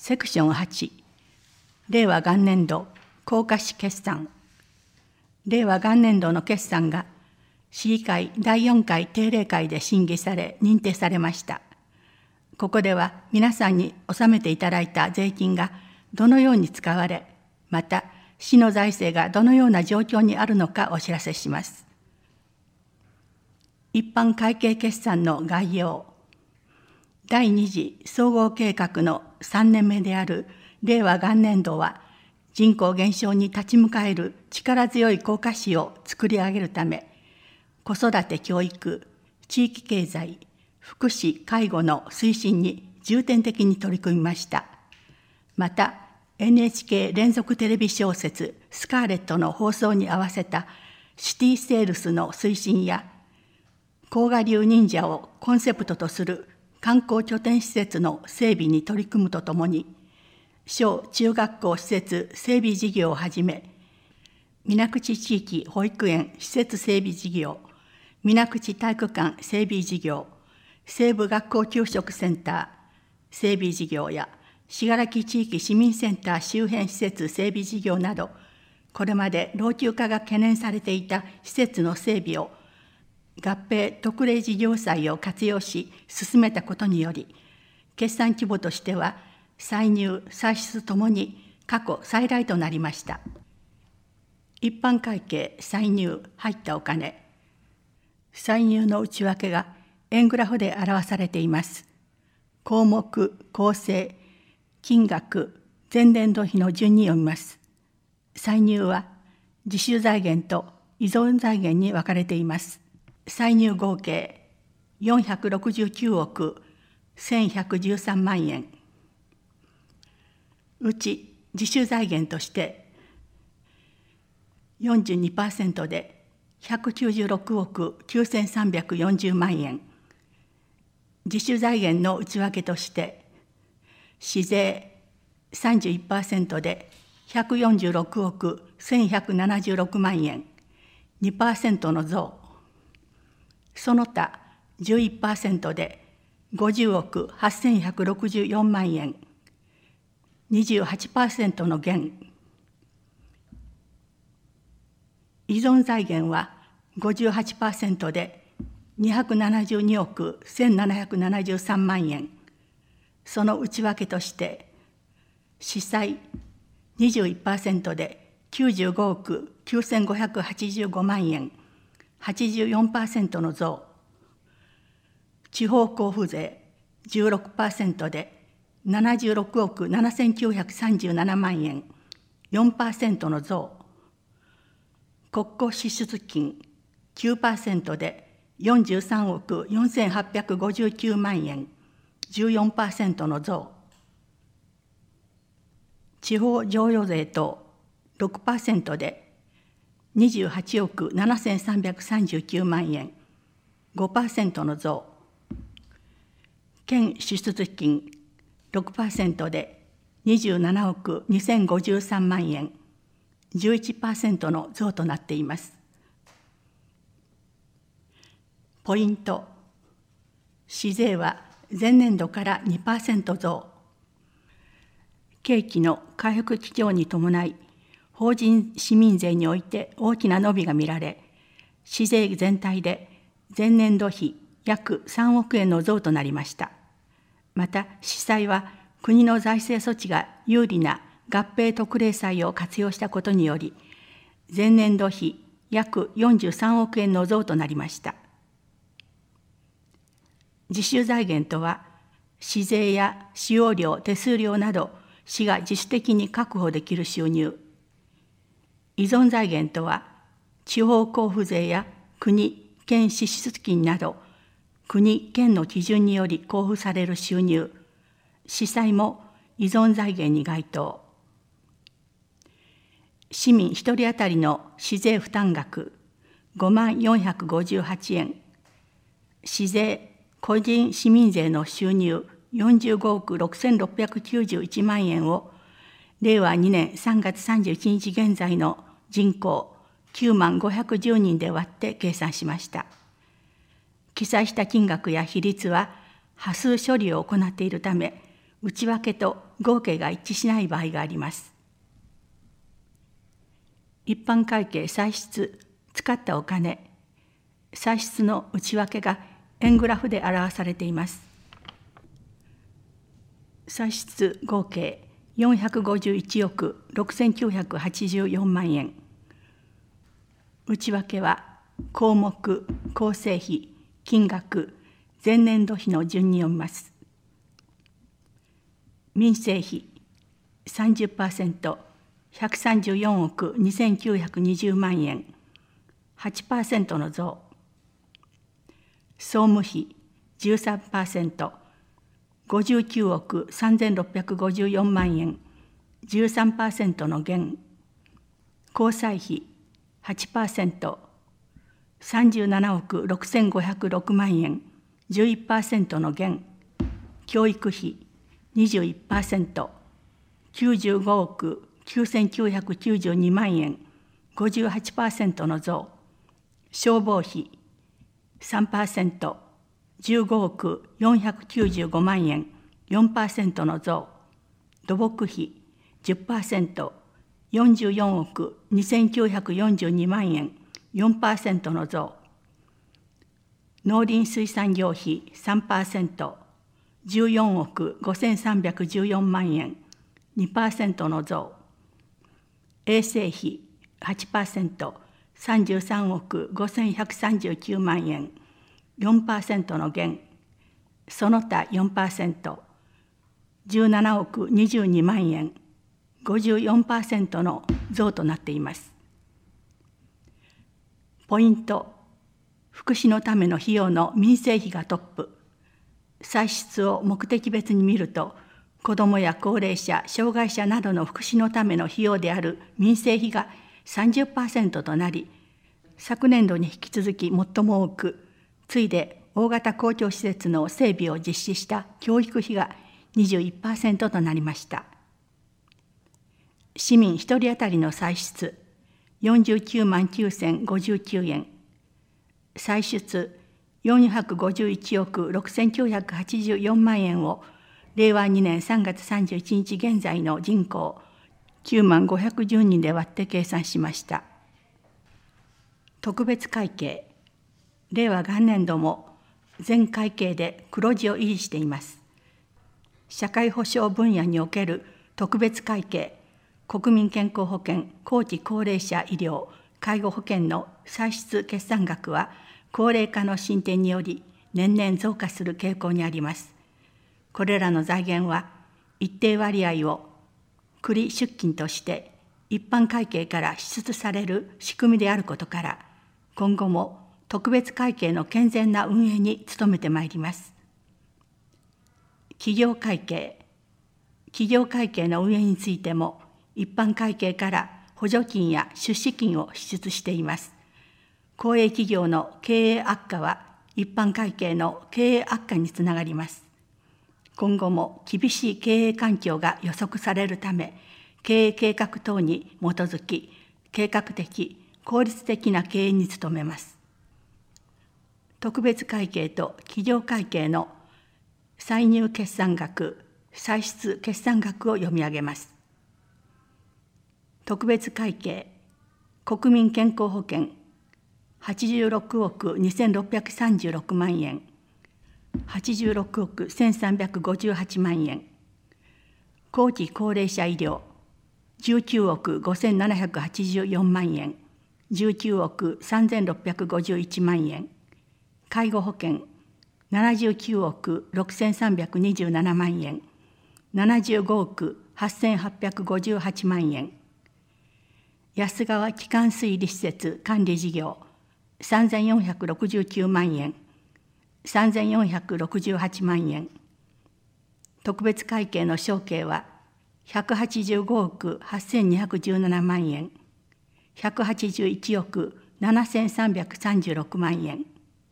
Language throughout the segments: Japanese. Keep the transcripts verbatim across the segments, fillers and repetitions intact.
セクションはち、令和元年度公科市決算。令和元年度の決算が市議会だいよんかい定例会で審議され認定されました。ここでは皆さんに納めていただいた税金がどのように使われ、また市の財政がどのような状況にあるのかお知らせします。一般会計決算の概要。第二次総合計画のさんねんめである令和元年度は、人口減少に立ち向かえる力強い公科市を作り上げるため、子育て教育、地域経済、福祉・介護の推進に重点的に取り組みました。また、エヌエイチケー 連続テレビ小説スカーレットの放送に合わせたシティセールスの推進や、甲賀流忍者をコンセプトとする観光拠点施設の整備に取り組むとともに、小中学校施設整備事業をはじめ、水口地域保育園施設整備事業、水口体育館整備事業、西部学校給食センター整備事業や、信楽地域市民センター周辺施設整備事業など、これまで老朽化が懸念されていた施設の整備を合併特例事業債を活用し進めたことにより、決算規模としては歳入・歳出ともに過去最大となりました。一般会計歳入入ったお金。歳入の内訳が円グラフで表されています。項目、構成、金額、前年度比の順に読みます。歳入は自主財源と依存財源に分かれています。歳入合計よんひゃくろくじゅうきゅうおくせんひゃくじゅうさんまんえん。うち自主財源として よんじゅうにパーセント でひゃくきゅうじゅうろくおくきゅうせんさんびゃくよんじゅうまんえん。自主財源の内訳として市税 さんじゅういちパーセント でひゃくよんじゅうろくおくせんひゃくななじゅうろくまんえん、にパーセント の増。その他 じゅういちパーセント でごじゅうおくはっせんひゃくろくじゅうよんまんえん、にじゅうはちパーセント の減。依存財源は ごじゅうはちパーセント でにひゃくななじゅうにおくせんななひゃくななじゅうさんまんえん。その内訳として、市債 にじゅういちパーセント できゅうじゅうごおくきゅうせんごひゃくはちじゅうごまんえん、はちじゅうよんパーセント の増。地方交付税 じゅうろくパーセント でななじゅうろくおくななせんきゅうひゃくさんじゅうななまんえん、よんパーセント の増。国庫支出金 きゅうパーセント でよんじゅうさんおくよんせんはっぴゃくごじゅうきゅうまんえん、じゅうよんパーセント の増。地方譲与税等 ろくパーセント でにじゅうはちおくななせんさんびゃくさんじゅうきゅうまんえん、ごパーセント の増。県支出金 ろくパーセント でにじゅうななおくにせんごじゅうさんまんえん、じゅういちパーセント の増となっています。ポイント。市税は前年度から にパーセント 増。景気の回復基調に伴い、法人市民税において大きな伸びが見られ、市税全体で前年度比約さんおくえんの増となりました。また、市債は国の財政措置が有利な合併特例債を活用したことにより、前年度比約よんじゅうさんおくえんの増となりました。自主財源とは、市税や使用料、手数料など、市が自主的に確保できる収入。依存財源とは、地方交付税や国・県支出金など、国・県の基準により交付される収入。市債も依存財源に該当。市民一人当たりの市税負担額ごまんよんひゃくごじゅうはちえん。市税・個人市民税の収入よんじゅうごおくろくせんろっぴゃくきゅうじゅういちまんえんを、れいわにねんさんがつさんじゅういちにち現在の人口きゅうまんごひゃくじゅうにんで割って計算しました。記載した金額や比率は、波数処理を行っているため、 内訳と合計が一致しない場合があります。一般会計歳出、使ったお金、歳出の内訳が円グラフで表されています。歳出合計よんひゃくごじゅういちおくろくせんきゅうひゃくはちじゅうよんまんえん。内訳は項目、構成費、金額、前年度比の順に読みます。民生費 さんじゅっパーセント、ひゃくさんじゅうよんおくにせんきゅうひゃくにじゅうまんえん、はちパーセントの増。総務費 じゅうさんパーセント、ごじゅうきゅうおくさんぜんろっぴゃくごじゅうよんまんえん、じゅうさんパーセントの減。交際費 はちパーセント、さんじゅうななおくろくせんごひゃくろくまんえん、じゅういちパーセントの減。教育費 にじゅういちパーセント、きゅうじゅうごおくきゅうせんきゅうひゃくきゅうじゅうにまんえん、ごじゅうはちパーセントの増。消防費 さんパーセント、じゅうごおくよんひゃくきゅうじゅうごまんえん、よんパーセントの増。土木費 じゅっパーセント、よんじゅうよんおくにせんきゅうひゃくよんじゅうにまんえん、よんパーセントの増。農林水産業費 さんパーセント、じゅうよんおくごせんさんびゃくじゅうよんまんえん、にパーセントの増。衛生費 はちパーセント、さんじゅうさんおくごせんひゃくさんじゅうきゅうまんえん、よんパーセントの減。その他 よんパーセント、じゅうななおくにじゅうにまんえん、ごじゅうよんパーセントの増となっています。ポイント、福祉のための費用の民生費がトップ。歳出を目的別に見ると、子どもや高齢者、障害者などの福祉のための費用である民生費が さんじゅっパーセント となり、昨年度に引き続き最も多く、次いで大型公共施設の整備を実施した教育費が にじゅういちパーセント となりました。市民ひとり当たりの歳出よんじゅうきゅうまんきゅうせんごじゅうきゅうえん、歳出よんひゃくごじゅういちおくろくせんきゅうひゃくはちじゅうよんまんえんをれいわにねんさんがつさんじゅういちにち現在の人口きゅうまんごひゃくじゅうにんで割って計算しました。特別会計、れいわ元年度も全会計で黒字を維持しています。社会保障分野における特別会計、国民健康保険、後期高齢者医療、介護保険の歳出決算額は高齢化の進展により年々増加する傾向にあります。これらの財源は一定割合を繰り出金として一般会計から支出される仕組みであることから、今後も特別会計の健全な運営に努めてまいります。企業会計、企業会計の運営についても一般会計から補助金や出資金を支出しています。公営企業の経営悪化は一般会計の経営悪化につながります。今後も厳しい経営環境が予測されるため、経営計画等に基づき、計画的、効率的な経営に努めます。特別会計と企業会計の歳入決算額、歳出決算額を読み上げます。特別会計、国民健康保険、はちじゅうろくおくにせんろっぴゃくさんじゅうろくまんえん、はちじゅうろくおくせんさんびゃくごじゅうはちまんえん、後期高齢者医療、じゅうきゅうおくごせんななひゃくはちじゅうよんまんえん、じゅうきゅうおくさんぜんろっぴゃくごじゅういちまんえん、介護保険、ななじゅうきゅうおくろくせんさんびゃくにじゅうななまんえん、ななじゅうごおくはっせんはっぴゃくごじゅうはちまんえん、安川基幹水利施設管理事業、さんぜんよんひゃくろくじゅうきゅうまんえん、さんぜんよんひゃくろくじゅうはちまんえん、特別会計の承継はひゃくはちじゅうごおくはっせんにひゃくじゅうななまんえん、ひゃくはちじゅういちおくななせんさんびゃくさんじゅうろくまんえん、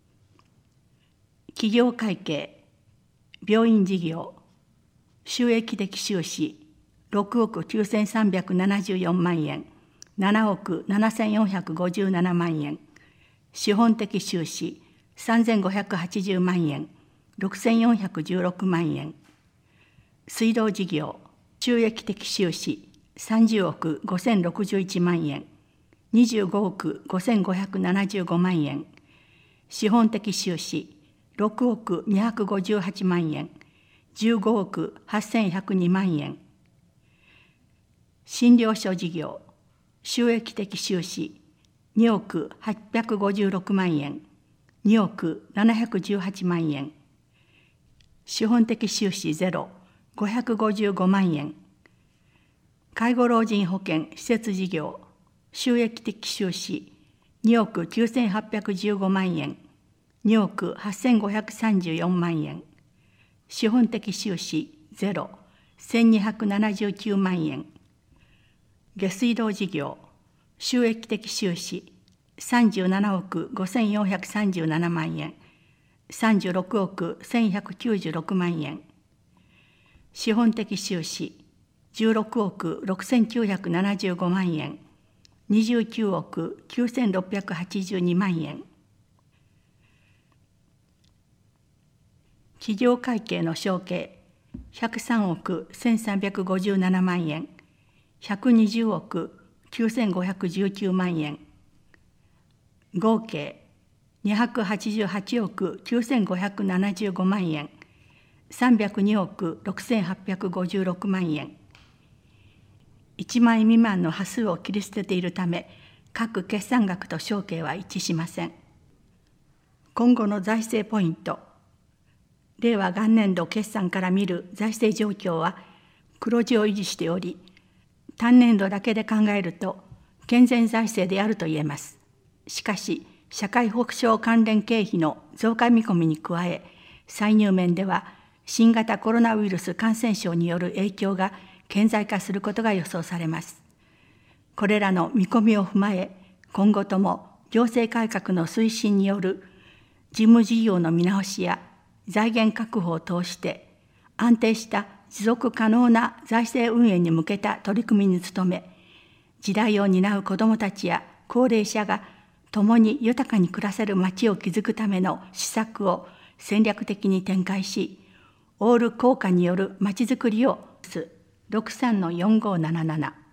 企業会計、病院事業、収益的収支ろくおくきゅうせんさんびゃくななじゅうよんまんえん、ななおくななせんよんひゃくごじゅうななまんえん、資本的収支さんぜんごひゃくはちじゅうまんえん、ろくせんよんひゃくじゅうろくまんえん、 水道事業、収益的収支さんじゅうおくごせんろくじゅういちまんえん、にじゅうごおくごせんごひゃくななじゅうごまんえん、資本的収支ろくおくにひゃくごじゅうはちまんえん、じゅうごおくはっせんひゃくにまんえん、診療所事業、収益的収支におくはっぴゃくごじゅうろくまんえん、におくななひゃくじゅうはちまんえん、資本的収支ゼロ、ごひゃくごじゅうごまんえん、介護老人保険施設事業、収益的収支におくきゅうせんはっぴゃくじゅうごまんえん、におくはっせんごひゃくさんじゅうよんまんえん、資本的収支ゼロ、せんにひゃくななじゅうきゅうまんえん、下水道事業、収益的収支さんじゅうななおくごせんよんひゃくさんじゅうななまんえん、さんじゅうろくおくせんひゃくきゅうじゅうろくまんえん、資本的収支じゅうろくおくろくせんきゅうひゃくななじゅうごまんえん、にじゅうきゅうおくきゅうせんろっぴゃくはちじゅうにまんえん。企業会計の承継ひゃくさんおくせんさんびゃくごじゅうななまんえん、ひゃくにじゅうおくきゅうせんごひゃくじゅうきゅうまんえん、合計にひゃくはちじゅうはちおくきゅうせんごひゃくななじゅうごまんえん、さんびゃくにおくろくせんはっぴゃくごじゅうろくまんえん。いちまんえん未満の端数を切り捨てているため、各決算額と承継は一致しません。今後の財政ポイント。令和元年度決算から見る財政状況は黒字を維持しており、単年度だけで考えると健全財政であると言えます。しかし、社会保障関連経費の増加見込みに加え、歳入面では新型コロナウイルス感染症による影響が顕在化することが予想されます。これらの見込みを踏まえ、今後とも行政改革の推進による事務事業の見直しや財源確保を通して安定した持続可能な財政運営に向けた取り組みに努め、時代を担う子どもたちや高齢者が共に豊かに暮らせる町を築くための施策を戦略的に展開し、オール効果による町づくりをろくさんのよんごーなななな